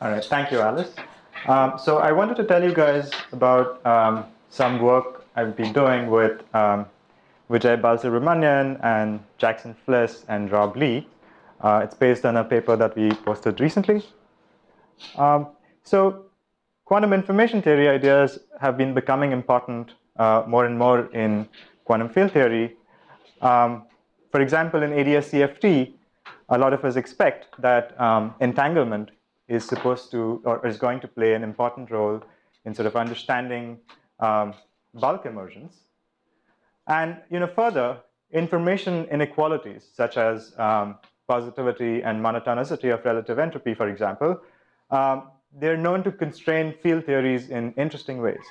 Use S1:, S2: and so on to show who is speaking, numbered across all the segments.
S1: All right, thank you, Alice. So I wanted to tell you guys about some work I've been doing with Vijay Balasubramanian and Jackson Fliss and Rob Lee. It's based on a paper that we posted recently. So quantum information theory ideas have been becoming important more and more in quantum field theory. For example, in ADS-CFT, a lot of us expect that entanglement is supposed to or is going to play an important role in sort of understanding bulk emergence. And further, information inequalities such as positivity and monotonicity of relative entropy, for example, they're known to constrain field theories in interesting ways.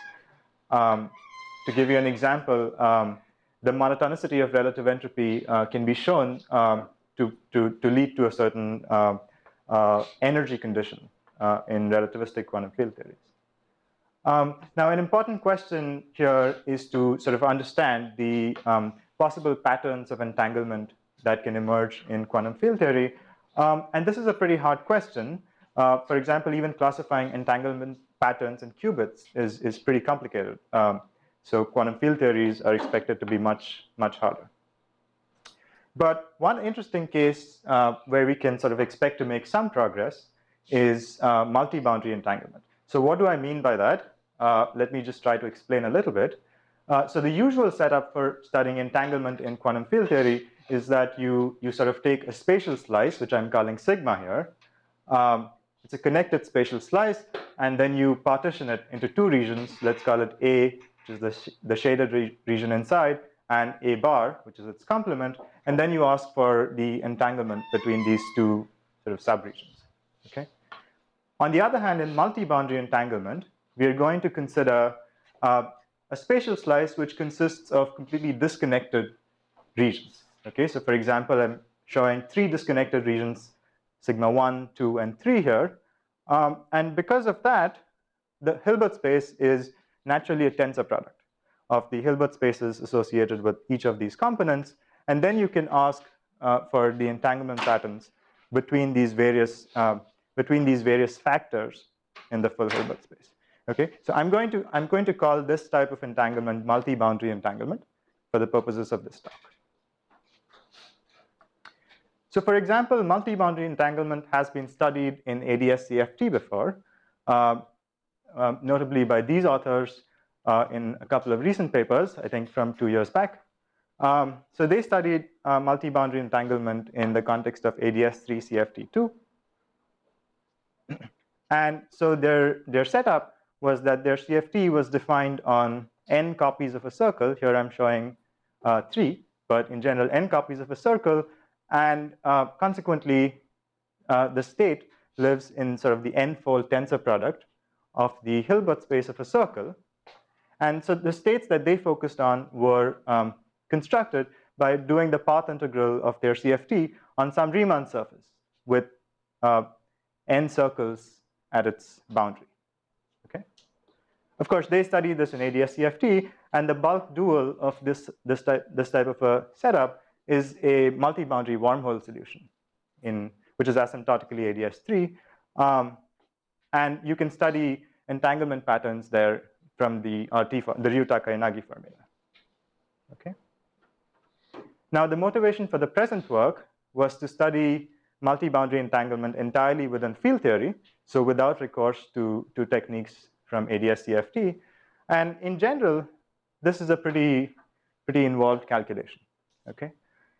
S1: To give you an example, the monotonicity of relative entropy can be shown to lead to a certain energy condition in relativistic quantum field theories. Now, an important question here is to sort of understand the possible patterns of entanglement that can emerge in quantum field theory. And this is a pretty hard question. For example, even classifying entanglement patterns in qubits is pretty complicated. So quantum field theories are expected to be much, much harder. But one interesting case where we can sort of expect to make some progress is multi-boundary entanglement. So what do I mean by that? Let me just try to explain a little bit. So the usual setup for studying entanglement in quantum field theory is that you sort of take a spatial slice, which I'm calling sigma here. It's a connected spatial slice, and then you partition it into two regions. Let's call it A, which is the shaded region inside, and A bar, which is its complement. And then you ask for the entanglement between these two sort of subregions. Okay. On the other hand, in multi-boundary entanglement, we are going to consider a spatial slice which consists of completely disconnected regions. Okay, so for example, I'm showing three disconnected regions, sigma 1, 2, and 3 here. And because of that, the Hilbert space is naturally a tensor product of the Hilbert spaces associated with each of these components. And then you can ask for the entanglement patterns between these various factors in the full Hilbert space. Okay, so I'm going to call this type of entanglement multi-boundary entanglement for the purposes of this talk. So for example, multi-boundary entanglement has been studied in ADS-CFT before, notably by these authors in a couple of recent papers, I think from 2 years back. So they studied multi-boundary entanglement in the context of ADS-3-CFT2. And so their setup was that their CFT was defined on n copies of a circle. Here I'm showing 3, but in general, n copies of a circle. And consequently, the state lives in sort of the n-fold tensor product of the Hilbert space of a circle. And so the states that they focused on were constructed by doing the path integral of their CFT on some Riemann surface with n circles at its boundary. Okay. Of course, they studied this in ADS-CFT, and the bulk dual of this type of a setup is a multi-boundary wormhole solution, which is asymptotically ADS-3. And you can study entanglement patterns there from the Ryuta-Kayanagi formula. Okay. Now, the motivation for the present work was to study multi-boundary entanglement entirely within field theory, so without recourse to techniques from ADS-CFT. And in general, this is a pretty involved calculation. Okay.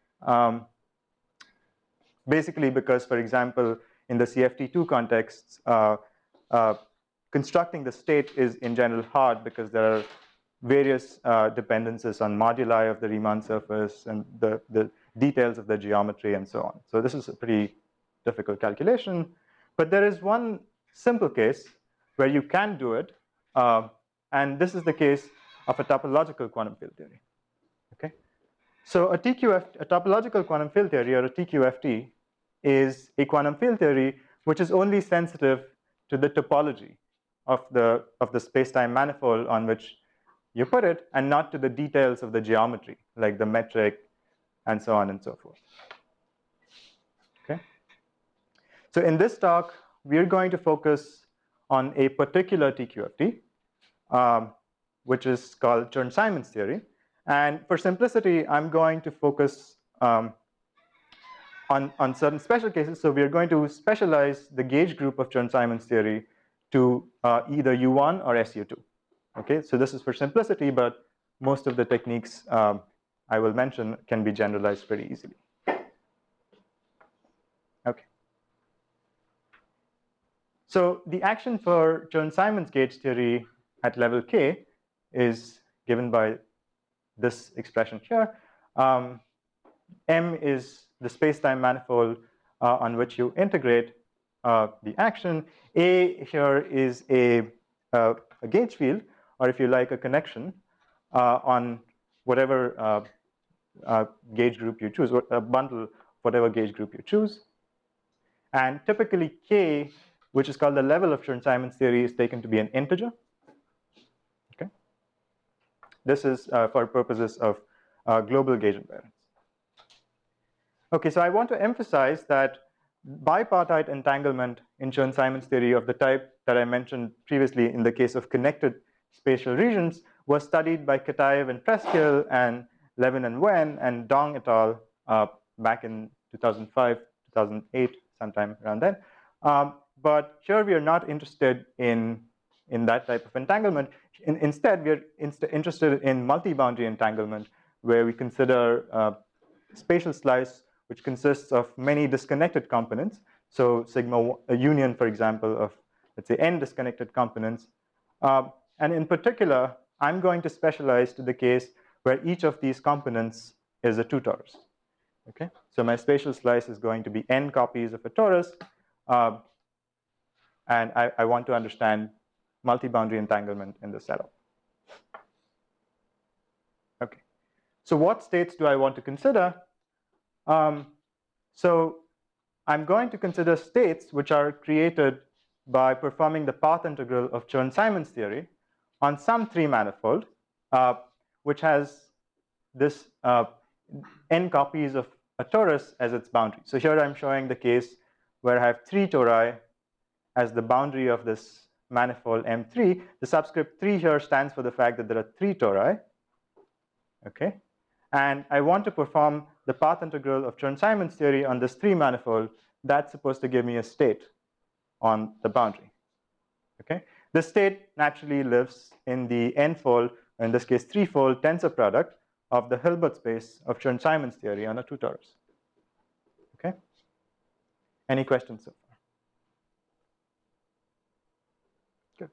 S1: Basically because, for example, in the CFT2 contexts, constructing the state is in general hard because there are various dependencies on moduli of the Riemann surface and the details of the geometry and so on. So this is a pretty difficult calculation. But there is one simple case where you can do it. And this is the case of a topological quantum field theory. Okay. So a topological quantum field theory, or a TQFT, is a quantum field theory which is only sensitive to the topology of the space-time manifold on which you put it, and not to the details of the geometry, like the metric, and so on and so forth. Okay. So in this talk, we're going to focus on a particular TQFT, which is called Chern-Simons theory. And for simplicity, I'm going to focus on certain special cases. So we're going to specialize the gauge group of Chern-Simons theory to either U1 or SU2. Okay, so this is for simplicity, but most of the techniques I will mention can be generalized very easily. Okay. So the action for Chern-Simons gauge theory at level K is given by this expression here. M is the space-time manifold on which you integrate the action. A here is a gauge field, or if you like, a connection on whatever gauge group you choose, or a bundle, whatever gauge group you choose. And typically K, which is called the level of Chern-Simons theory, is taken to be an integer. Okay. This is for purposes of global gauge invariance. Okay, so I want to emphasize that bipartite entanglement in Chern-Simons theory of the type that I mentioned previously in the case of connected spatial regions was studied by Kataev and Preskill and Levin and Wen and Dong et al. Back in 2005, 2008, sometime around then. But here we are not interested in that type of entanglement. Instead, we are interested in multi-boundary entanglement, where we consider spatial slice which consists of many disconnected components. So sigma a union, for example, of let's say n disconnected components. And in particular, I'm going to specialize to the case where each of these components is a 2 torus. Okay, so my spatial slice is going to be n copies of a torus, and I want to understand multi-boundary entanglement in the setup. Okay, so what states do I want to consider? So I'm going to consider states which are created by performing the path integral of Chern-Simons theory on some 3 manifold, which has this n copies of a torus as its boundary. So here I'm showing the case where I have 3 tori as the boundary of this manifold M3. The subscript 3 here stands for the fact that there are 3 tori. Okay, and I want to perform the path integral of Chern-Simons theory on this 3 manifold. That's supposed to give me a state on the boundary. Okay, the state naturally lives in the n-fold, or in this case 3-fold tensor product of the Hilbert space of Chern-Simons theory on a 2 torus. Okay, any questions so far? Good.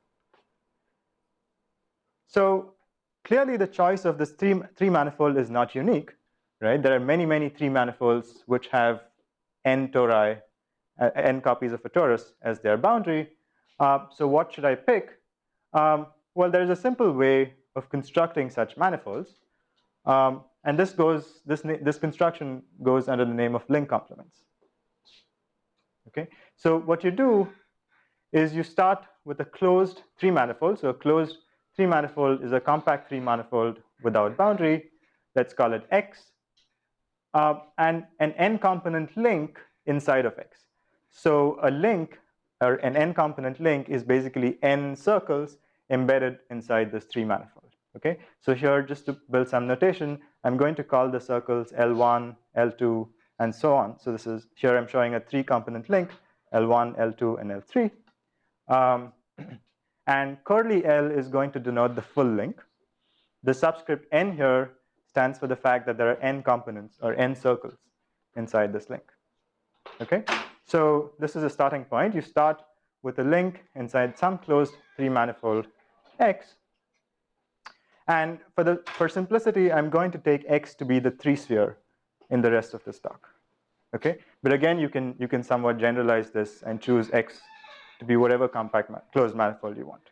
S1: So clearly the choice of this 3 manifold is not unique, right? There are many 3 manifolds which have n tori, n copies of a torus as their boundary. So what should I pick? Well, there's a simple way of constructing such manifolds. And this construction goes under the name of link complements. Okay, so what you do is you start with a closed 3 manifold. So a closed 3 manifold is a compact 3 manifold without boundary. Let's call it X. And an n component link inside of X. So a link, or an n component link, is basically n circles embedded inside this 3 manifold. Okay, so here, just to build some notation, I'm going to call the circles L1, L2, and so on. So this is, here I'm showing a 3 component link, L1, L2, and L3. And curly L is going to denote the full link. The subscript n here stands for the fact that there are n components, or n circles, inside this link. Okay, so this is a starting point. You start with a link inside some closed 3 manifold X. And for simplicity, I'm going to take X to be the 3 sphere in the rest of the stock. Okay, but again, you can somewhat generalize this and choose X to be whatever compact closed manifold you want.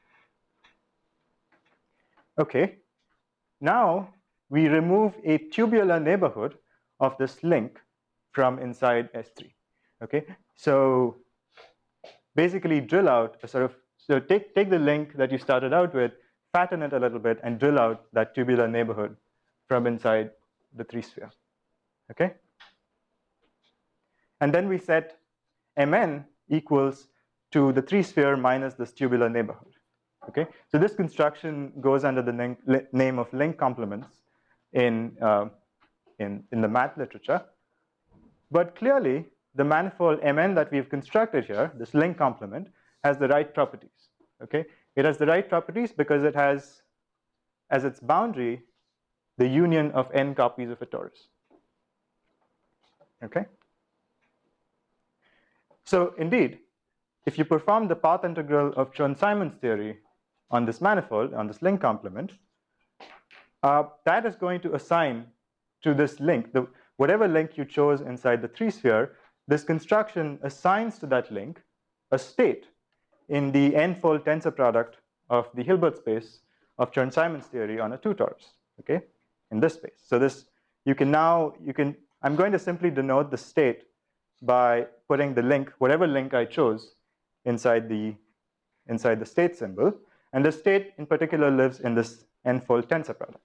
S1: Okay, now we remove a tubular neighborhood of this link from inside S3. Okay, so basically drill out a sort of, so take the link that you started out with, fatten it a little bit, and drill out that tubular neighborhood from inside the 3 sphere. Okay, and then we set Mn equals to the 3-sphere minus this tubular neighborhood. Okay, so this construction goes under the name of link complements in the math literature. But clearly, the manifold Mn that we've constructed here, this link complement, has the right properties. Okay, it has the right properties because it has as its boundary the union of n copies of a torus. Okay. So indeed, if you perform the path integral of Chern-Simons theory on this manifold, on this link complement, that is going to assign to this link, whatever link you chose inside the 3-sphere, this construction assigns to that link a state in the n-fold tensor product of the Hilbert space of Chern-Simons theory on a 2 torus, okay, in this space. So this, I'm going to simply denote the state by putting the link, whatever link I chose, inside the state symbol, and the state in particular lives in this n-fold tensor product.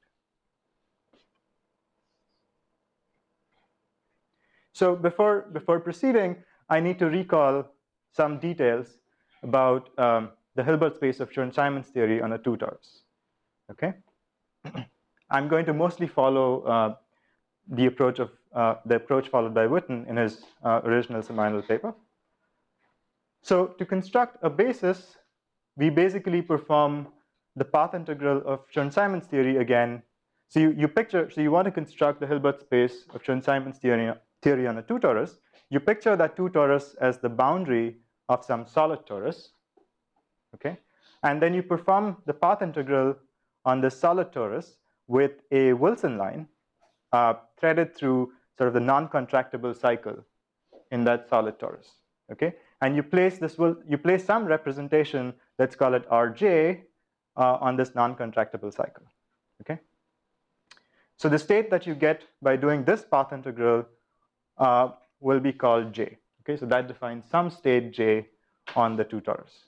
S1: So before proceeding, I need to recall some details about the Hilbert space of Chern-Simons theory on a 2 torus. Okay, I'm going to mostly follow the approach followed by Witten in his original seminal paper. So to construct a basis, we basically perform the path integral of Chern-Simons theory again. So you want to construct the Hilbert space of Chern-Simons theory on a 2 torus. You picture that 2 torus as the boundary of some solid torus, okay? And then you perform the path integral on the solid torus with a Wilson line threaded through sort of the non-contractible cycle in that solid torus, okay? And you place some representation, let's call it Rj, on this non-contractible cycle, okay? So the state that you get by doing this path integral will be called J, okay? So that defines some state J on the 2 torus.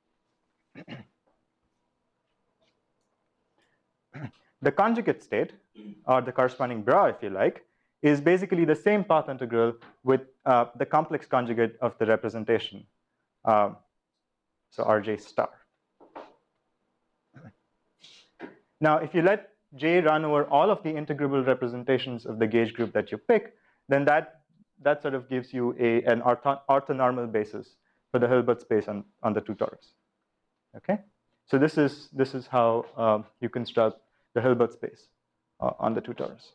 S1: The conjugate state, or the corresponding bra, if you like, is basically the same path integral with the complex conjugate of the representation. So Rj star. Now, if you let J run over all of the integrable representations of the gauge group that you pick, then that sort of gives you an orthonormal basis for the Hilbert space on the 2 torus. Okay, so this is how you construct the Hilbert space on the 2 torus.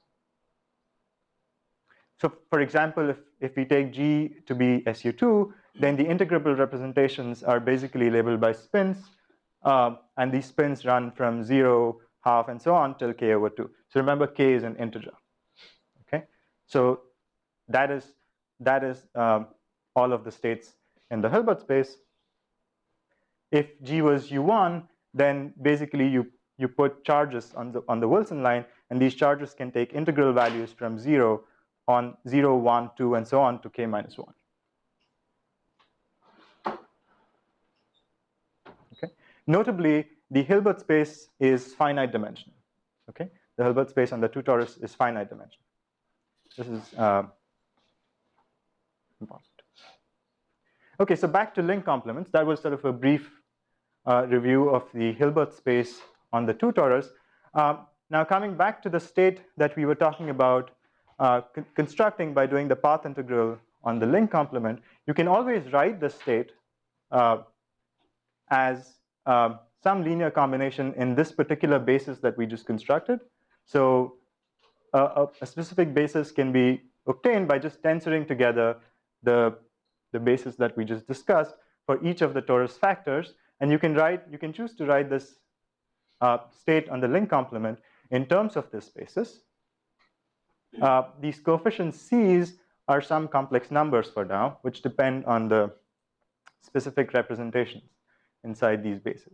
S1: So for example, if we take G to be SU2, then the integrable representations are basically labeled by spins, and these spins run from 0, half, and so on till k over 2. So remember, k is an integer. Okay, so that is all of the states in the Hilbert space. If G was U1, then basically you put charges on the Wilson line, and these charges can take integral values from 0 on 0, 1, 2, and so on to k minus 1. Okay. Notably, the Hilbert space is finite dimensional. Okay, the Hilbert space on the 2 torus is finite dimensional. This is important. Okay, so back to link complements. That was sort of a brief review of the Hilbert space on the 2 torus. Now coming back to the state that we were talking about constructing by doing the path integral on the link complement, you can always write the state as some linear combination in this particular basis that we just constructed. So a specific basis can be obtained by just tensoring together the basis that we just discussed for each of the torus factors, and you can choose to write this state on the link complement in terms of this basis. These coefficients C's are some complex numbers for now, which depend on the specific representations inside these bases.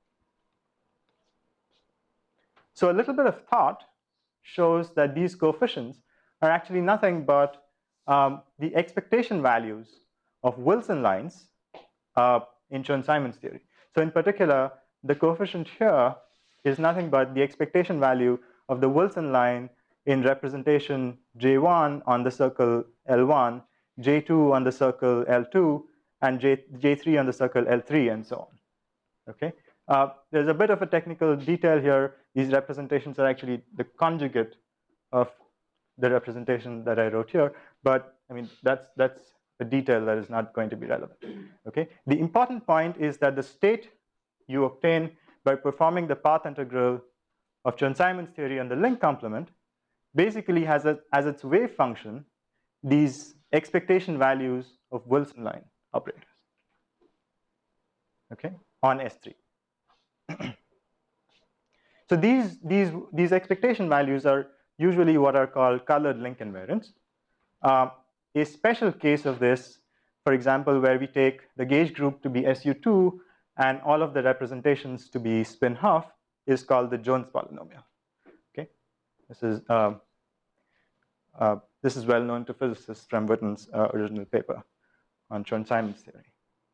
S1: So a little bit of thought shows that these coefficients are actually nothing but the expectation values of Wilson lines in Chern-Simons theory. So in particular, the coefficient here is nothing but the expectation value of the Wilson line in representation J1 on the circle L1, J2 on the circle L2, and J3 on the circle L3, and so on. Okay, there's a bit of a technical detail here. These representations are actually the conjugate of the representation that I wrote here, but I mean that's a detail that is not going to be relevant. Okay, the important point is that the state you obtain by performing the path integral of Chern-Simons theory on the link complement basically has as its wave function these expectation values of Wilson line operators. Okay, on S3. So these expectation values are usually what are called colored link invariants. A special case of this, for example, where we take the gauge group to be SU2 and all of the representations to be spin half, is called the Jones polynomial. Okay, this is well known to physicists from Witten's original paper on Chern-Simons theory.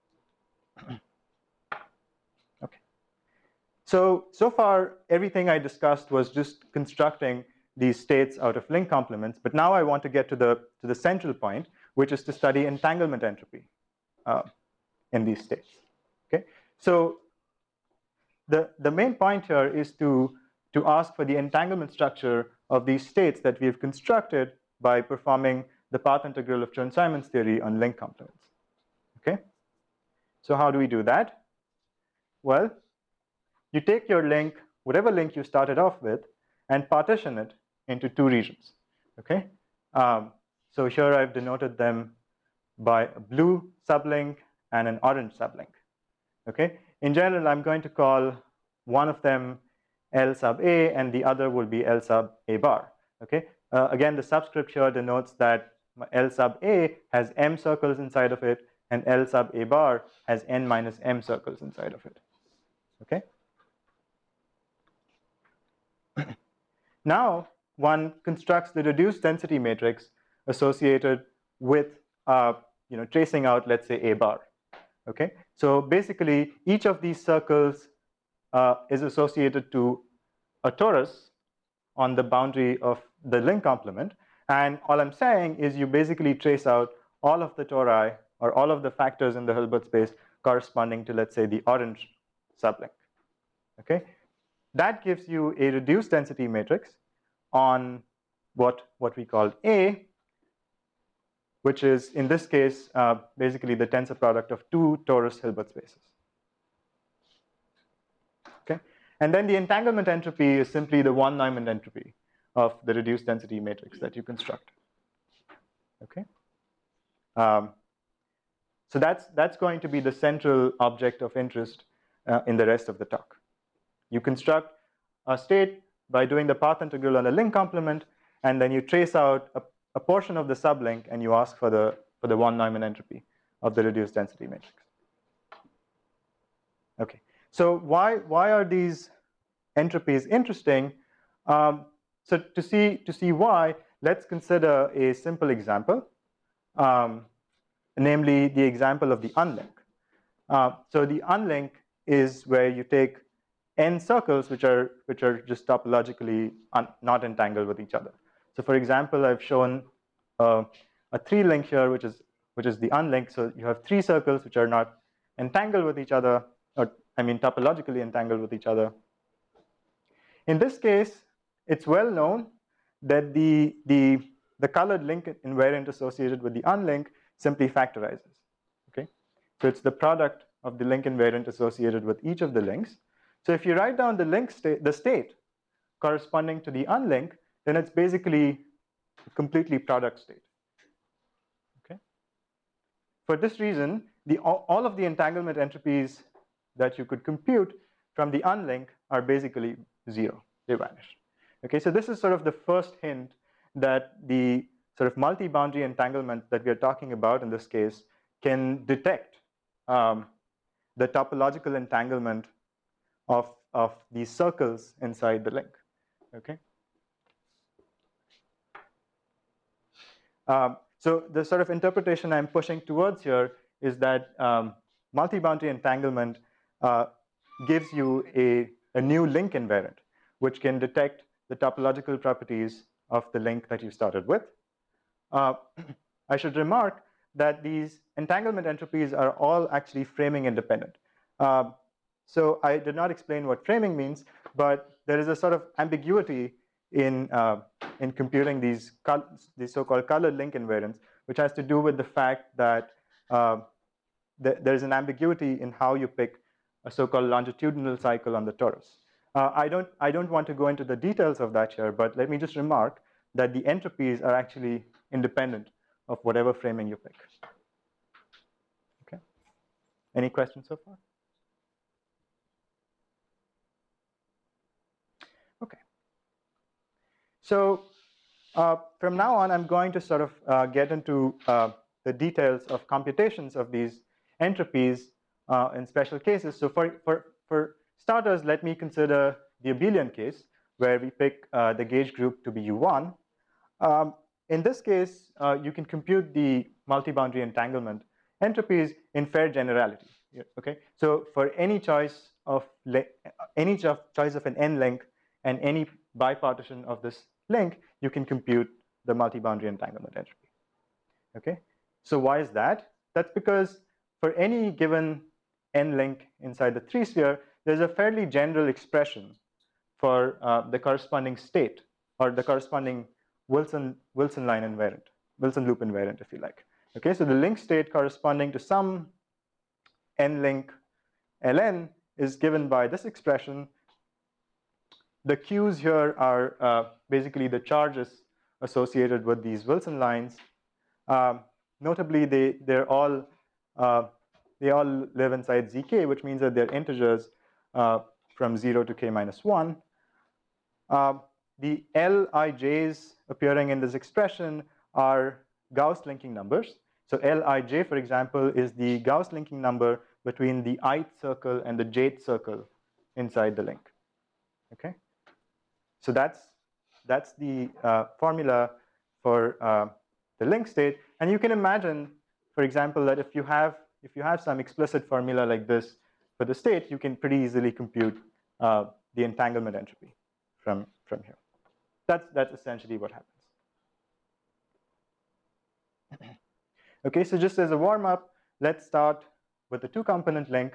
S1: Okay, so far everything I discussed was just constructing these states out of link complements, but now I want to get to the central point, which is to study entanglement entropy in these states. Okay, so the main point here is to ask for the entanglement structure of these states that we've constructed by performing the path integral of Chern-Simons theory on link complements. Okay, so how do we do that? Well, you take your link, whatever link you started off with, and partition it into two regions. Okay, so here I've denoted them by a blue sublink and an orange sublink. Okay, in general, I'm going to call one of them L sub A and the other will be L sub A bar. Okay, again, the subscript here denotes that L sub A has M circles inside of it, and L sub A bar has N minus M circles inside of it. Okay. Now, one constructs the reduced density matrix associated with tracing out, let's say, A bar. Okay, so basically each of these circles is associated to a torus on the boundary of the link complement, and all I'm saying is you basically trace out all of the tori or all of the factors in the Hilbert space corresponding to, let's say, the orange sublink. Okay, that gives you a reduced density matrix on what we call A, which is, in this case, basically the tensor product of two torus Hilbert spaces. Okay, and then the entanglement entropy is simply the one Neumann entropy of the reduced density matrix that you construct. Okay, so that's going to be the central object of interest in the rest of the talk. You construct a state by doing the path integral on a link complement, and then you trace out a portion of the sublink and you ask for the one Neumann entropy of the reduced density matrix. Okay, so why are these entropies interesting? So to see why, let's consider a simple example, namely the example of the unlink. So the unlink is where you take n circles which are just topologically not entangled with each other. So for example, I've shown a 3-link here, which is the unlink. So you have 3 circles which are not entangled with each other, or I mean topologically entangled with each other. In this case, it's well known that the colored link invariant associated with the unlink simply factorizes. Okay, so it's the product of the link invariant associated with each of the links. So if you write down the link state, the state corresponding to the unlink, then it's basically a completely product state. Okay. For this reason, all of the entanglement entropies that you could compute from the unlink are basically 0. They vanish. Okay, so this is sort of the first hint that the sort of multi-boundary entanglement that we're talking about in this case can detect the topological entanglement of these circles inside the link. Okay. So the sort of interpretation I'm pushing towards here is that multi-boundary entanglement gives you a new link invariant, which can detect the topological properties of the link that you started with. I should remark that these entanglement entropies are all actually framing independent. So I did not explain what framing means, but there is a sort of ambiguity in computing these so-called colored link invariants, which has to do with the fact that there's an ambiguity in how you pick a so-called longitudinal cycle on the torus. I don't want to go into the details of that here, but let me just remark that the entropies are actually independent of whatever framing you pick. Okay. Any questions so far? Okay. So from now on, I'm going to sort of get into the details of computations of these entropies in special cases. So for starters, let me consider the abelian case, where we pick the gauge group to be U1. In this case, you can compute the multi-boundary entanglement entropies in fair generality. Okay, so for any choice of an n link and any bipartition of this link, you can compute the multi-boundary entanglement entropy. Okay, so why is that? That's because for any given n link inside the 3-sphere, there's a fairly general expression for the corresponding state, or the corresponding Wilson line invariant, Wilson loop invariant, if you like. Okay, so the link state corresponding to some n link ln is given by this expression. The Q's here are basically the charges associated with these Wilson lines. Notably, they all live inside zk, which means that they're integers from 0 to k minus 1. The Lij's appearing in this expression are Gauss linking numbers. So Lij, for example, is the Gauss linking number between the ith circle and the jth circle inside the link. Okay, so that's the formula for the link state. And you can imagine, for example, that if you have some explicit formula like this for the state, you can pretty easily compute the entanglement entropy from here. That's essentially what happens. Okay, so just as a warm-up, let's start with the 2-component link.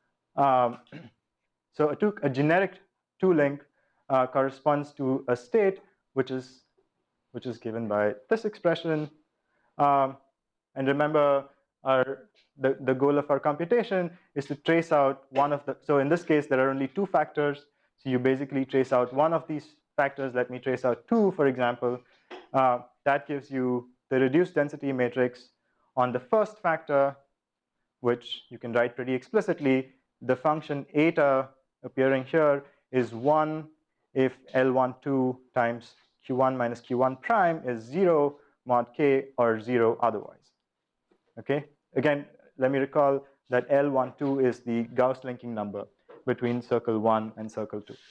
S1: So a generic 2 link corresponds to a state which is given by this expression. And remember, the goal of our computation is to trace out one of the. So in this case, there are only 2 factors. So you basically trace out one of these factors. Let me trace out 2, for example. That gives you the reduced density matrix on the first factor, which you can write pretty explicitly. The function eta appearing here is 1 if L12 times Q1 minus Q1 prime is 0 mod k or 0 otherwise. Okay, again, let me recall that L12 is the Gauss linking number between circle 1 and circle 2.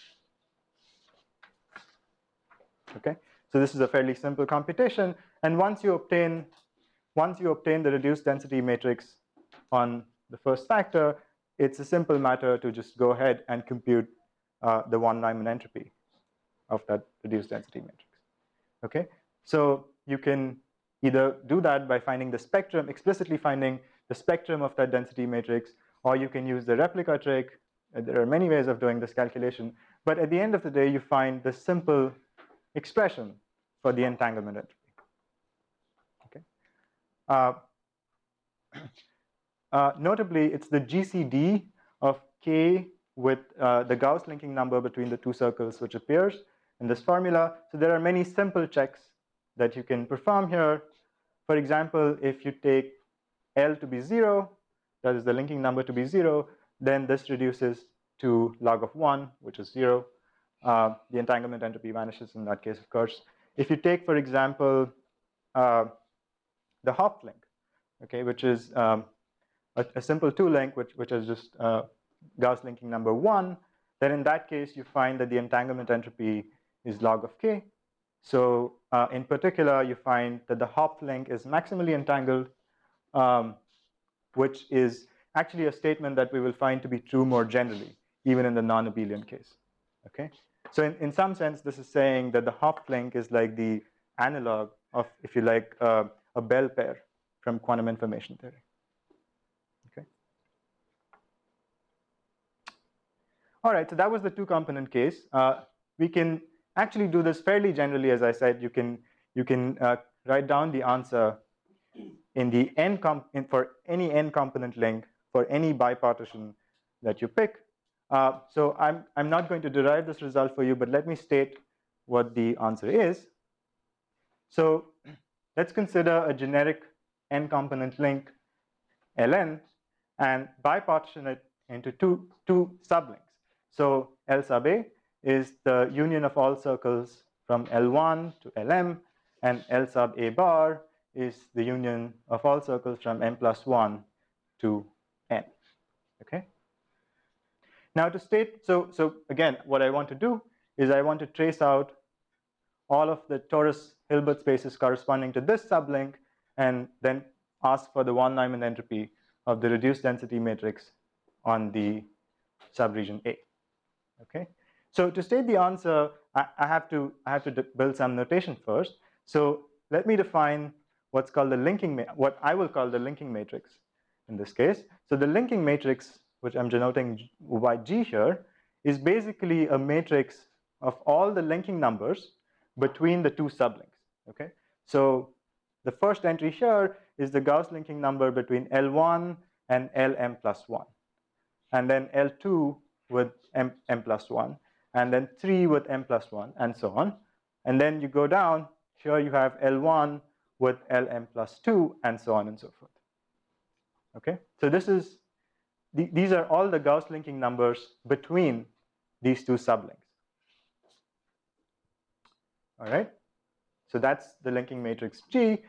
S1: Okay, so this is a fairly simple computation, and once you obtain the reduced density matrix on the first factor, it's a simple matter to just go ahead and compute the von Neumann entropy of that reduced density matrix. Okay, so you can either do that by finding the spectrum, explicitly finding the spectrum of that density matrix, or you can use the replica trick. There are many ways of doing this calculation, but at the end of the day, you find the simple expression for the entanglement entropy. Okay. Notably, it's the GCD of k with the Gauss linking number between the 2 circles which appears in this formula. So there are many simple checks that you can perform here. For example, if you take L to be 0, that is the linking number to be 0, then this reduces to log of 1, which is 0. The entanglement entropy vanishes in that case, of course. If you take, for example, the Hopf link, okay, which is a simple 2 link, which is just Gauss linking number 1, then in that case, you find that the entanglement entropy is log of k. So in particular, you find that the Hopf link is maximally entangled, which is actually a statement that we will find to be true more generally, even in the non-abelian case. Okay, so in some sense, this is saying that the Hopf link is like the analog of, if you like, a Bell pair from quantum information theory. Okay. All right, so that was the two-component case. We can actually do this fairly generally, as I said. You can write down the answer in the for any n-component link for any bipartition that you pick. So I'm not going to derive this result for you, but let me state what the answer is. So let's consider a generic n-component link Ln and bipartition it into two sublinks. So L sub A is the union of all circles from L1 to Lm, and L sub A bar is the union of all circles from m plus 1 to n. Okay. Now to state, so again, what I want to do is I want to trace out all of the torus Hilbert spaces corresponding to this sublink, and then ask for the von Neumann entropy of the reduced density matrix on the subregion A. Okay. So to state the answer, I have to build some notation first. So let me define what's called the what I will call the linking matrix in this case. So the linking matrix, which I'm denoting by G here, is basically a matrix of all the linking numbers between the two sublinks. Okay. So the first entry here is the Gauss linking number between L1 and Lm plus 1, and then L2 with m plus 1, and then 3 with m plus 1, and so on. And then you go down, here you have L1 with Lm plus 2, and so on and so forth. Okay, so these are all the Gauss linking numbers between these two sublinks. All right, so that's the linking matrix G.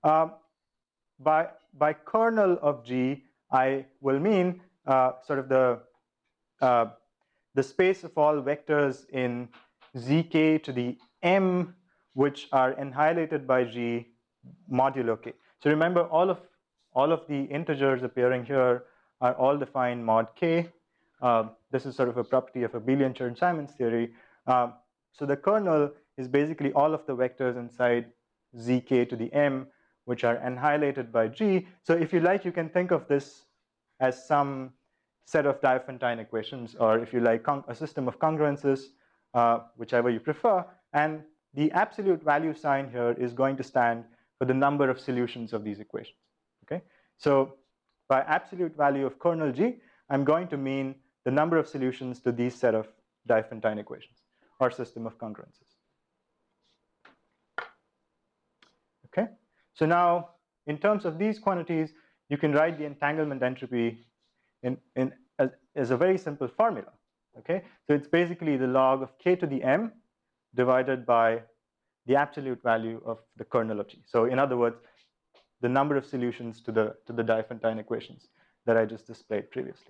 S1: By kernel of G, I will mean sort of the space of all vectors in zk to the m, which are annihilated by G modulo k. So remember, all of the integers appearing here are all defined mod k. This is sort of a property of abelian Chern-Simons theory. So the kernel is basically all of the vectors inside zk to the m, which are annihilated by G. So if you like, you can think of this as some set of Diophantine equations, or if you like, a system of congruences, whichever you prefer. And the absolute value sign here is going to stand for the number of solutions of these equations. Okay, so by absolute value of kernel G, I'm going to mean the number of solutions to these set of Diophantine equations, or system of congruences. Okay, so now in terms of these quantities, you can write the entanglement entropy as a very simple formula. Okay, so it's basically the log of k to the m divided by the absolute value of the kernel of G. So in other words, the number of solutions to the Diophantine equations that I just displayed previously.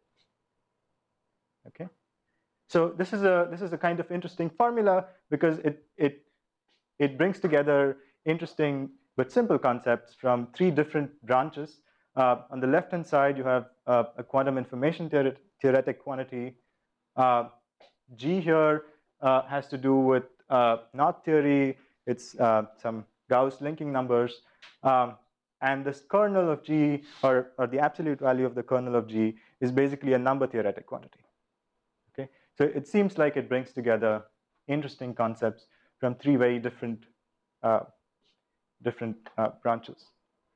S1: Okay, so this is a kind of interesting formula because it brings together interesting but simple concepts from three different branches. On the left-hand side, you have a quantum information theoretic quantity. G here has to do with knot theory. It's some Gauss linking numbers. And this kernel of G, or the absolute value of the kernel of G, is basically a number theoretic quantity. Okay, so it seems like it brings together interesting concepts from three very different branches.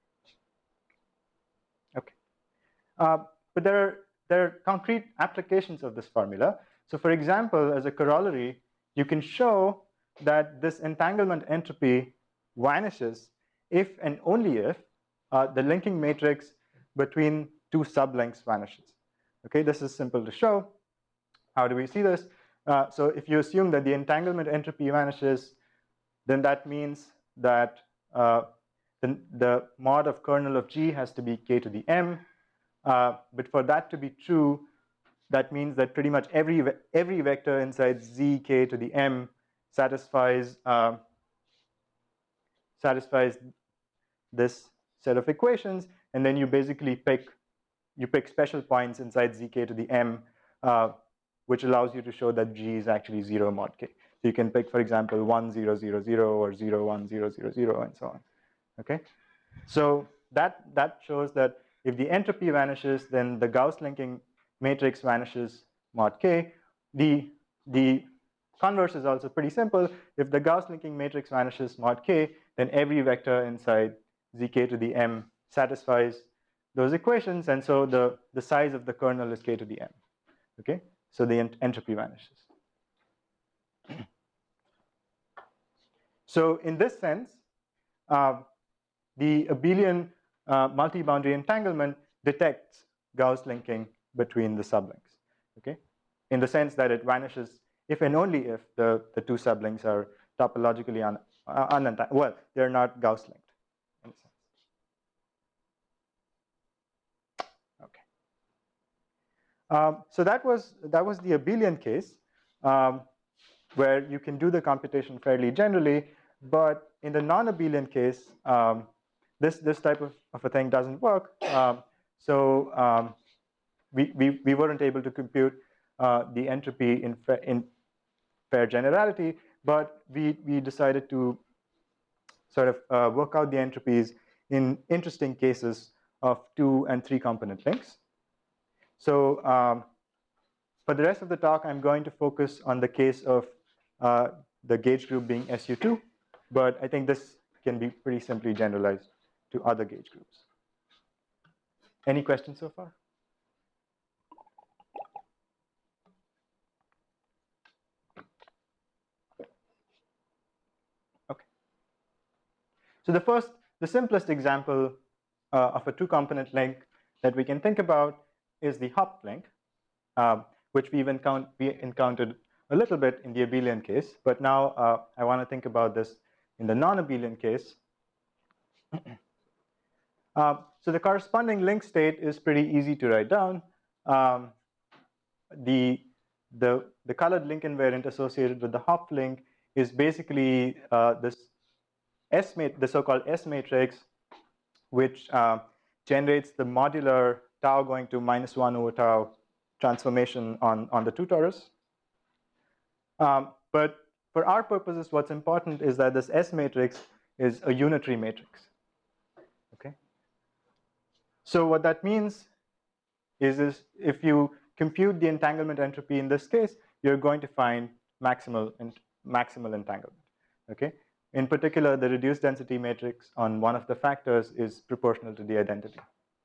S1: Okay, but there are concrete applications of this formula. So for example, as a corollary, you can show that this entanglement entropy vanishes if and only if the linking matrix between two sublinks vanishes. Okay, this is simple to show. How do we see this? So if you assume that the entanglement entropy vanishes, then that means that the mod of kernel of G has to be k to the m. But for that to be true, that means that pretty much every vector inside z k to the m satisfies this set of equations, and then you basically pick special points inside zk to the m, which allows you to show that G is actually 0 mod k. So you can pick, for example, 1, 0, 0, 0, or 0, 1, 0, 0, 0, and so on. Okay, so that shows that if the entropy vanishes, then the Gauss linking matrix vanishes mod k. The converse is also pretty simple. If the Gauss linking matrix vanishes mod k, then every vector inside zk to the m satisfies those equations, and so the size of the kernel is k to the m. Okay, so the entropy vanishes. So in this sense, the abelian multi-boundary entanglement detects Gauss linking between the sublinks. Okay, in the sense that it vanishes if and only if the two sublinks are topologically unentangled. Well, they're not Gauss linked in a sense. Okay. So that was the abelian case, where you can do the computation fairly generally, but in the non-abelian case, this type of a thing doesn't work. We weren't able to compute the entropy in fair generality, but we decided to sort of work out the entropies in interesting cases of 2 and 3 component links. So for the rest of the talk, I'm going to focus on the case of the gauge group being SU2, but I think this can be pretty simply generalized to other gauge groups. Any questions so far? Okay. So the simplest example of a 2-component link that we can think about is the Hopf link, which we encountered a little bit in the abelian case, but now I want to think about this in the non-abelian case. So the corresponding link state is pretty easy to write down. The colored link invariant associated with the Hopf link is basically the so-called S matrix, which generates the modular tau going to -1 over tau transformation on the 2 torus. But for our purposes, what's important is that this S matrix is a unitary matrix. Okay. So what that means is if you compute the entanglement entropy in this case, you're going to find maximal entanglement. Okay. In particular, the reduced density matrix on one of the factors is proportional to the identity.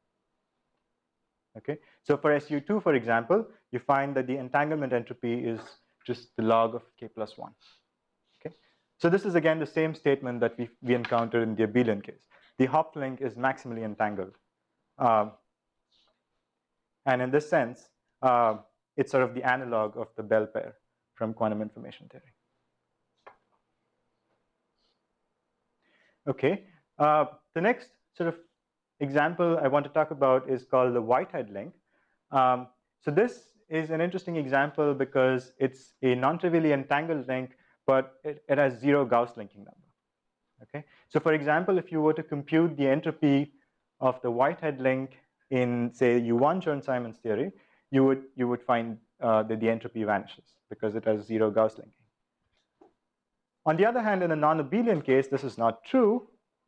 S1: Okay. So for SU2, for example, you find that the entanglement entropy is just the log of k plus 1. Okay. So this is again the same statement that we encountered in the abelian case. The Hopf link is maximally entangled. And in this sense, it's sort of the analog of the Bell pair from quantum information theory. Okay. The next sort of example I want to talk about is called the Whitehead link. So this is an interesting example because it's a non-trivially entangled link, but it has 0 Gauss linking number. Okay. So for example, if you were to compute the entropy of the Whitehead link in, say, U1 Chern-Simons theory, you would find that the entropy vanishes because it has 0 Gauss linking. On the other hand, in a non-abelian case, this is not true.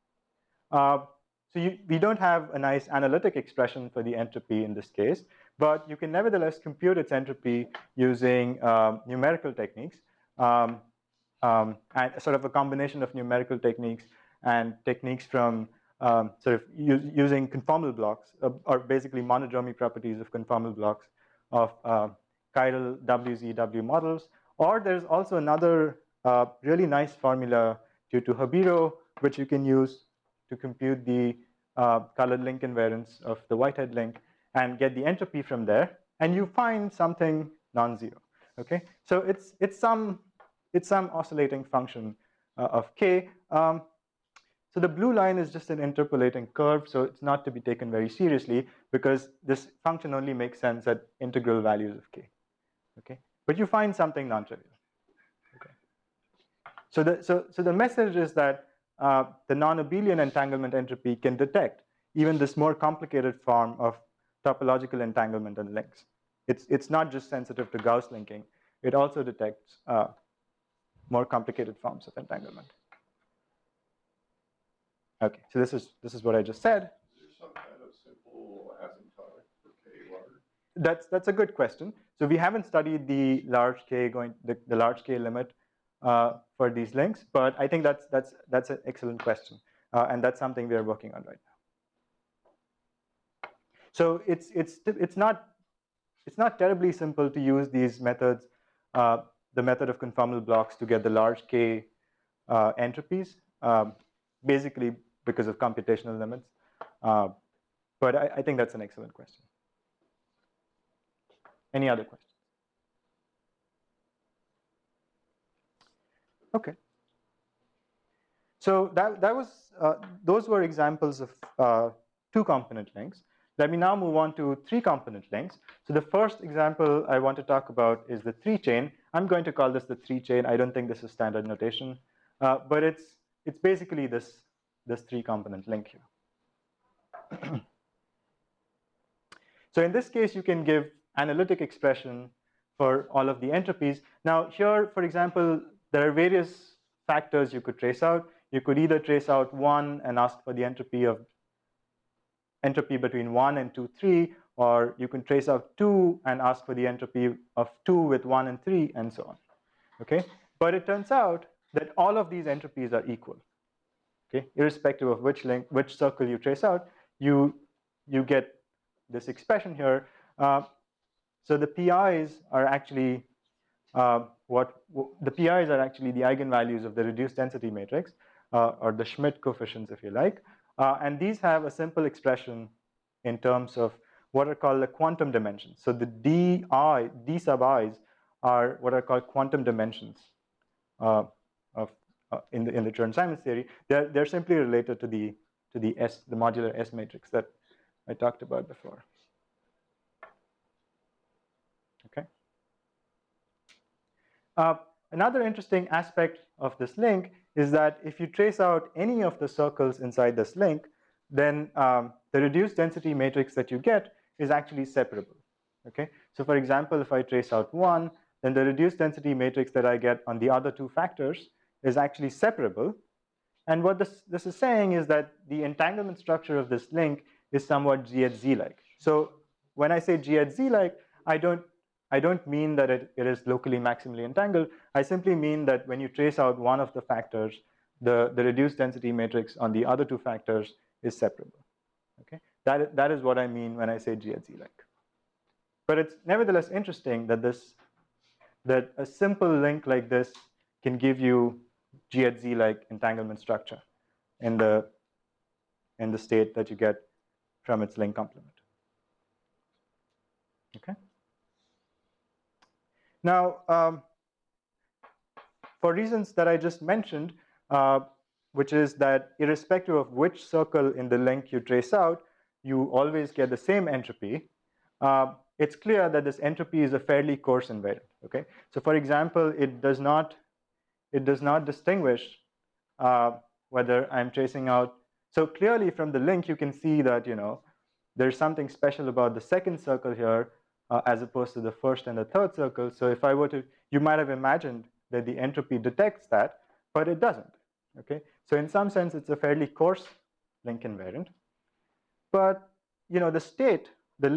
S1: We don't have a nice analytic expression for the entropy in this case, but you can nevertheless compute its entropy using numerical techniques, and sort of a combination of numerical techniques and techniques from sort of using conformal blocks, or basically monodromy properties of conformal blocks of chiral WZW models. Or there's also another really nice formula due to Habiro, which you can use to compute the colored link invariance of the Whitehead link and get the entropy from there, and you find something non-zero. Okay, so it's some oscillating function of k. So the blue line is just an interpolating curve, so it's not to be taken very seriously because this function only makes sense at integral values of k. Okay, but you find something non-trivial. Okay. So the message is that the non-abelian entanglement entropy can detect even this more complicated form of topological entanglement and links. It's not just sensitive to Gauss linking; it also detects more complicated forms of entanglement. Okay, so this is what I just said. That's a good question. So we haven't studied the large K the large K limit for these links, but I think that's an excellent question, and that's something we are working on right now. So it's not terribly simple to use these methods, the method of conformal blocks to get the large K entropies, basically because of computational limits. But I think that's an excellent question. Any other questions? Okay. So those were examples of two-component links. Let me now move on to three-component links. So the first example I want to talk about is the three-chain. I'm going to call this the three-chain. I don't think this is standard notation, but it's basically this three-component link here. So in this case, you can give analytic expression for all of the entropies. Now here, for example, there are various factors you could trace out. You could either trace out 1 and ask for the entropy between 1 and 2, 3, or you can trace out 2 and ask for the entropy of 2 with 1 and 3, and so on. Okay? But it turns out that all of these entropies are equal. Okay? Irrespective of which circle you trace out, you get this expression here. So the PIs are actually the eigenvalues of the reduced density matrix, or the Schmidt coefficients, if you like. And these have a simple expression in terms of what are called the quantum dimensions. So the D sub i's are what are called quantum dimensions in the Chern-Simons theory. They're simply related to the modular S matrix that I talked about before. Okay. Another interesting aspect of this link is that if you trace out any of the circles inside this link, then the reduced density matrix that you get is actually separable. Okay. So for example, if I trace out 1, then the reduced density matrix that I get on the other two factors is actually separable. And what this is saying is that the entanglement structure of this link is somewhat G at Z-like. So when I say G at Z-like, I don't mean that it is locally maximally entangled. I simply mean that when you trace out one of the factors, the reduced density matrix on the other two factors is separable. Okay, that is what I mean when I say G at Z-like. But it's nevertheless interesting that a simple link like this can give you G at Z-like entanglement structure in the state that you get from its link complement. Okay. Now, for reasons that I just mentioned, which is that irrespective of which circle in the link you trace out, you always get the same entropy. It's clear that this entropy is a fairly coarse invariant. Okay. So, for example, it does not distinguish whether I'm tracing out. So clearly from the link, you can see that there's something special about the second circle here as opposed to the first and the third circle. So if I were to, you might have imagined that the entropy detects that, but it doesn't. Okay, so in some sense, it's a fairly coarse link invariant. But the state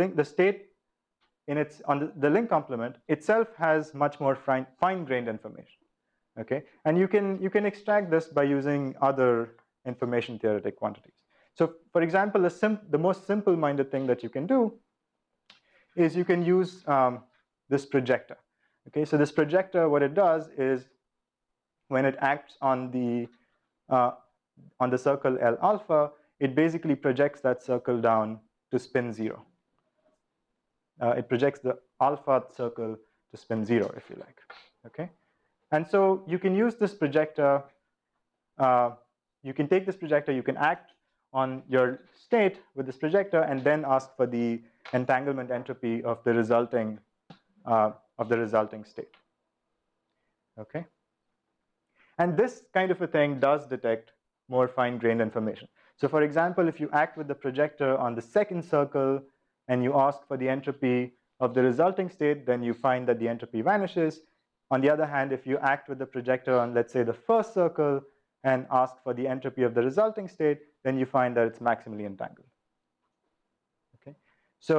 S1: in the link complement itself has much more fine-grained information. Okay, and you can extract this by using other information theoretic quantities. So, for example, the most simple-minded thing that you can do is you can use this projector. Okay, so this projector, what it does is when it acts on the circle L alpha, it basically projects that circle down to spin 0. It projects the alpha circle to spin 0, if you like. Okay. And so you can use this projector, you can take this projector, you can act on your state with this projector and then ask for the entanglement entropy of the resulting state. Okay? And this kind of a thing does detect more fine-grained information. So for example, if you act with the projector on the second circle and you ask for the entropy of the resulting state, then you find that the entropy vanishes. On the other hand, if you act with the projector on, let's say, the first circle and ask for the entropy of the resulting state, then you find that it's maximally entangled. Okay, so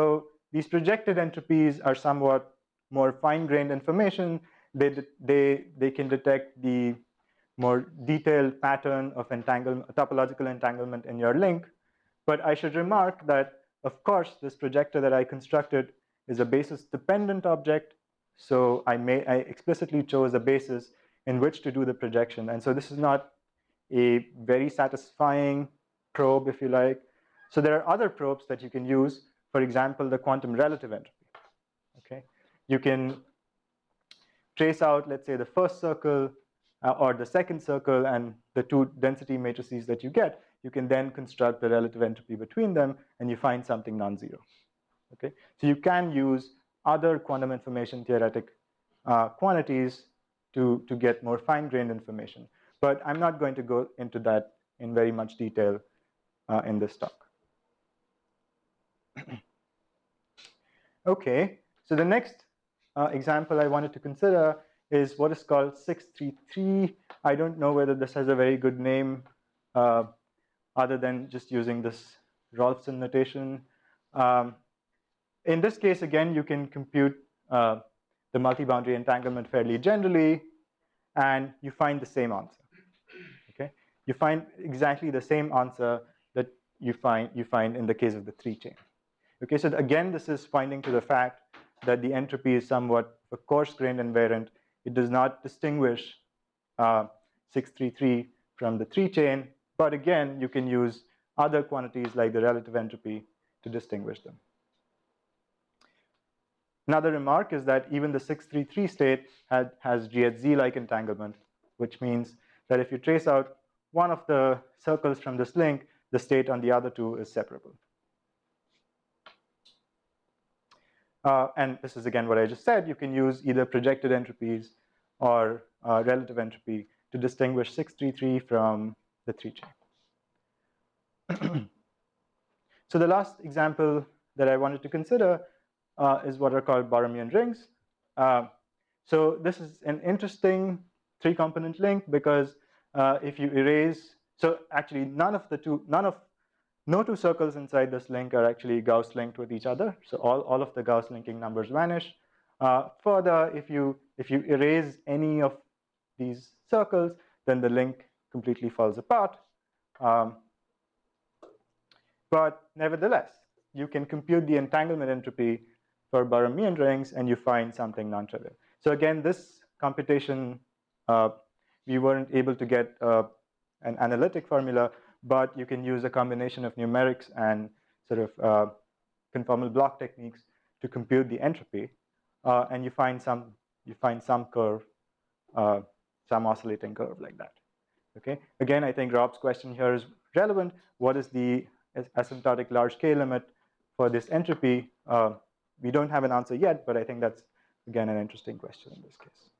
S1: these projected entropies are somewhat more fine-grained information. They can detect the more detailed pattern of topological entanglement in your link. But I should remark that, of course, this projector that I constructed is a basis-dependent object. So I explicitly chose a basis in which to do the projection. And so this is not a very satisfying probe, if you like. So there are other probes that you can use. For example, the quantum relative entropy. Okay, you can trace out, let's say, the first circle or the second circle and the two density matrices that you get. You can then construct the relative entropy between them, and you find something non-zero. Okay, so you can use other quantum information theoretic quantities to get more fine-grained information. But I'm not going to go into that in very much detail in this talk. Okay, so the next example I wanted to consider is what is called 633. I don't know whether this has a very good name other than just using this Rolfson notation. In this case, again, you can compute the multi-boundary entanglement fairly generally, and you find the same answer. Okay, you find exactly the same answer that you find in the case of the 3-chain. Okay, so again, this is pointing to the fact that the entropy is somewhat a coarse-grained invariant. It does not distinguish 633 from the 3-chain, but again, you can use other quantities like the relative entropy to distinguish them. Another remark is that even the 633 state has G at Z-like entanglement, which means that if you trace out one of the circles from this link, the state on the other two is separable. And this is again what I just said. You can use either projected entropies or relative entropy to distinguish 633 from the 3-chain. So the last example that I wanted to consider is what are called Borromean rings. So this is an interesting 3-component link because if you erase, so actually no two circles inside this link are actually Gauss linked with each other. So all of the Gauss linking numbers vanish. Further, if you erase any of these circles, then the link completely falls apart. But nevertheless, you can compute the entanglement entropy for Borromean rings, and you find something non-trivial. So again, this computation, we weren't able to get an analytic formula, but you can use a combination of numerics and sort of conformal block techniques to compute the entropy, and you find some curve, some oscillating curve like that. Okay. Again, I think Rob's question here is relevant. What is the asymptotic large K limit for this entropy? We don't have an answer yet, but I think that's, again, an interesting question in this case.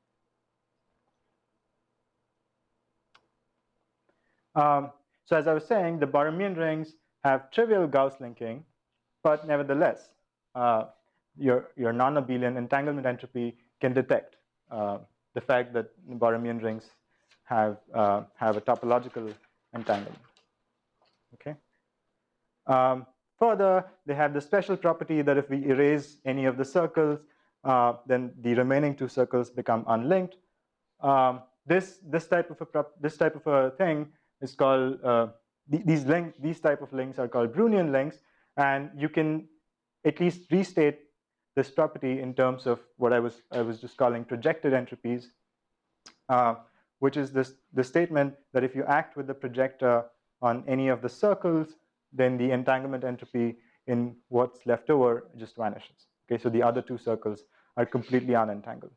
S1: So as I was saying, the Borromean rings have trivial Gauss linking, but nevertheless, your non-abelian entanglement entropy can detect the fact that Borromean rings have a topological entanglement. Okay. Further, they have the special property that if we erase any of the circles, then the remaining two circles become unlinked. This type of a thing is called these type of links are called Brownian links, and you can at least restate this property in terms of what I was just calling projected entropies, which is the statement that if you act with the projector on any of the circles, then the entanglement entropy in what's left over just vanishes. Okay, so the other two circles are completely unentangled.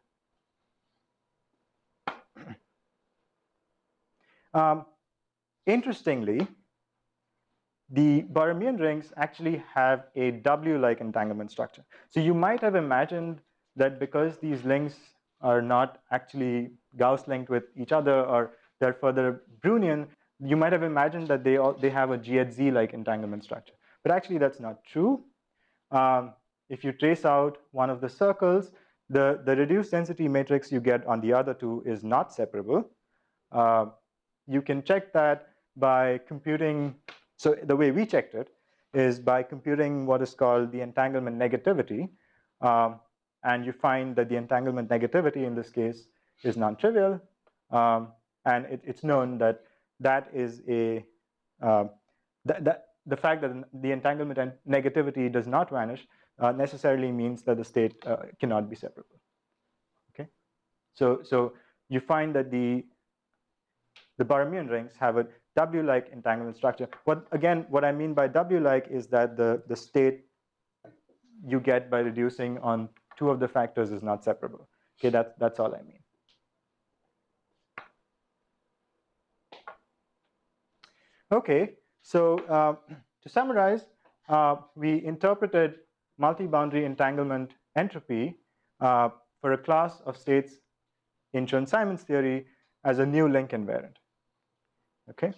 S1: Interestingly, the Borromean rings actually have a W-like entanglement structure. So you might have imagined that because these links are not actually Gauss linked with each other, or they're further Brownian, you might have imagined that they have a G at Z-like entanglement structure. But actually that's not true. If you trace out one of the circles, the reduced density matrix you get on the other two is not separable. You can check that by computing. So the way we checked it is by computing what is called the entanglement negativity. And you find that the entanglement negativity in this case is non-trivial. And it's known that that is a, the fact that the entanglement and negativity does not vanish necessarily means that the state cannot be separable. Okay, so you find that the Borromean rings have a W-like entanglement structure. What I mean by W-like is that the state you get by reducing on two of the factors is not separable. Okay, that's all I mean. Okay, so to summarize, we interpreted multi-boundary entanglement entropy for a class of states in Chern-Simons theory as a new link invariant. Okay.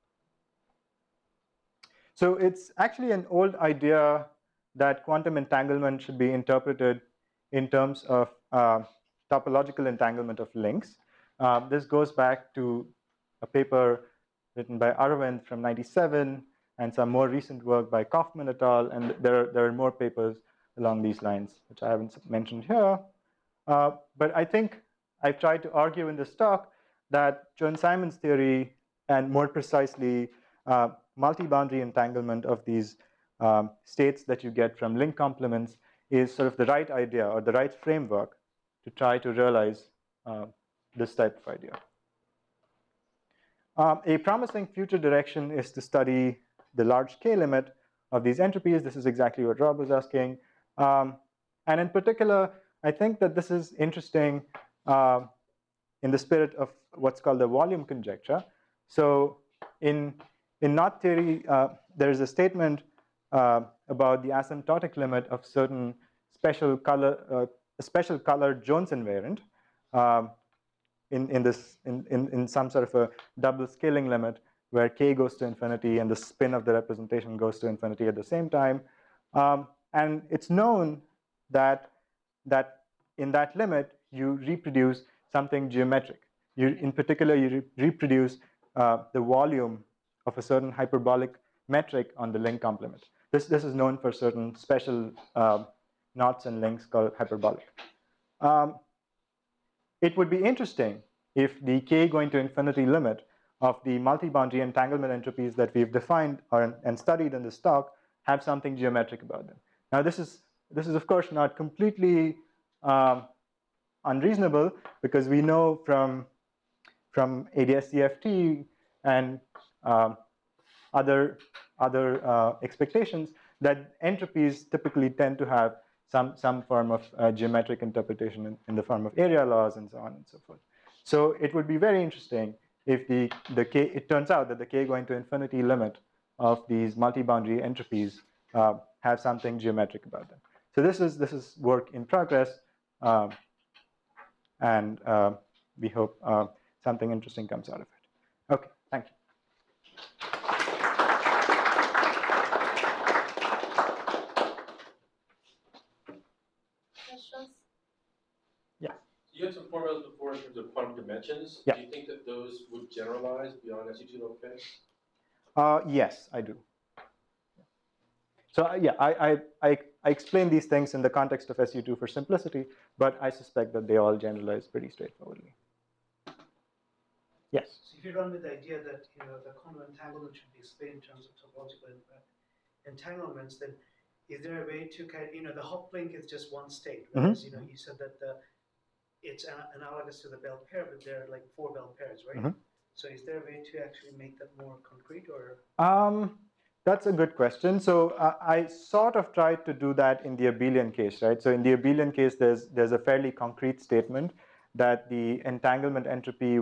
S1: So it's actually an old idea that quantum entanglement should be interpreted in terms of topological entanglement of links. This goes back to a paper written by Aravind from '97 and some more recent work by Kaufman et al. And there are more papers along these lines, which I haven't mentioned here. But I think I've tried to argue in this talk that Chern-Simons theory, and more precisely, multi-boundary entanglement of these states that you get from link complements is sort of the right idea or the right framework to try to realize this type of idea. A promising future direction is to study the large K limit of these entropies. This is exactly what Rob was asking. And in particular, I think that this is interesting in the spirit of what's called the volume conjecture. So in knot theory, there is a statement about the asymptotic limit of certain special color Jones invariant in some sort of a double scaling limit where k goes to infinity and the spin of the representation goes to infinity at the same time. And it's known that in that limit you reproduce something geometric. In particular, you reproduce the volume of a certain hyperbolic metric on the link complement. This is known for certain special knots and links called hyperbolic. It would be interesting if the k going to infinity limit of the multi-boundary entanglement entropies that we've defined and studied in this talk have something geometric about them. Now, this is of course not completely unreasonable, because we know from ADS-CFT and other expectations that entropies typically tend to have some form of geometric interpretation in the form of area laws and so on and so forth. So it would be very interesting if it turns out that the k going to infinity limit of these multi-boundary entropies have something geometric about them. So this is work in progress, and we hope something interesting comes out of it. Okay, thank you.
S2: Questions?
S1: Yeah.
S3: You had some formulas before in terms of quantum dimensions.
S1: Yeah.
S3: Do you think that those would generalize beyond SU2
S1: Yes, I do. So yeah, I explain these things in the context of SU2 for simplicity, but I suspect that they all generalize pretty straightforwardly. Yes?
S4: So if you run with the idea that the quantum entanglement should be explained in terms of topological entanglements, then is there a way to kind of, the Hopf link is just one state, whereas you said that it's analogous to the Bell pair, but there are like 4 Bell pairs, right? So is there a way to actually make that more concrete, or?
S1: That's a good question. So I sort of tried to do that in the abelian case, right? So in the abelian case, there's a fairly concrete statement that the entanglement entropy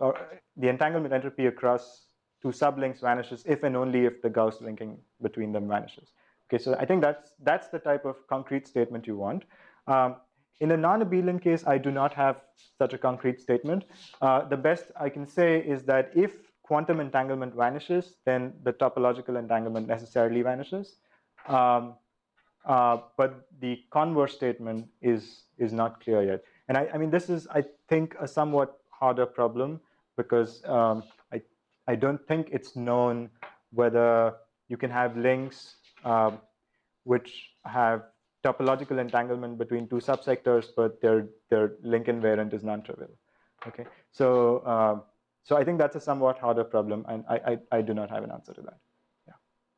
S1: across 2 sublinks vanishes if and only if the Gauss linking between them vanishes. Okay, so I think that's the type of concrete statement you want. In a non-abelian case, I do not have such a concrete statement. The best I can say is that if quantum entanglement vanishes, then the topological entanglement necessarily vanishes. But the converse statement is not clear yet. And I mean, this is, I think, a somewhat harder problem, because I don't think it's known whether you can have links which have topological entanglement between two subsectors, but their link invariant is non-trivial. Okay, so so I think that's a somewhat harder problem, and I do not have an answer to that. Yeah.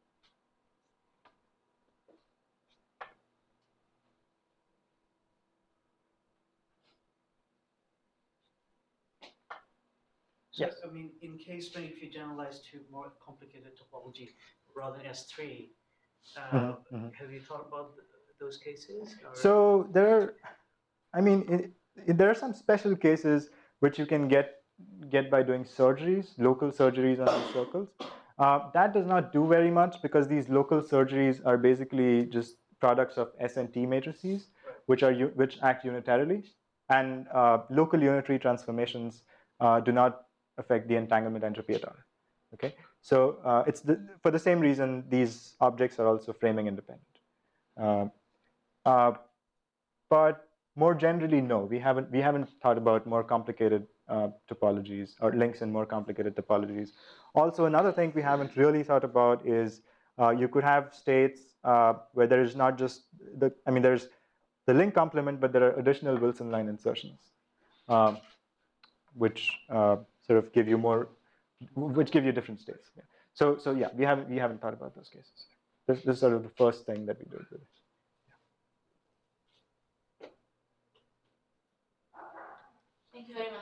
S4: So,
S1: Yes.
S4: I mean, in case when if you generalize to more complicated topology rather than S3, have you thought about those cases? Or?
S1: So there are, I mean, there are some special cases which you can get by doing surgeries, local surgeries on these circles. That does not do very much because these local surgeries are basically just products of S and T matrices, which act unitarily, and local unitary transformations do not affect the entanglement entropy at all. Okay, so it's for the same reason these objects are also framing independent. But more generally, no, we haven't thought about more complicated topologies or links in more complicated topologies. Also, another thing we haven't really thought about is you could have states where there is not just there's the link complement, but there are additional Wilson line insertions, which sort of give you different states. Yeah. So yeah, we haven't thought about those cases. This is sort of the first thing that we do with it.
S2: Thank you very much.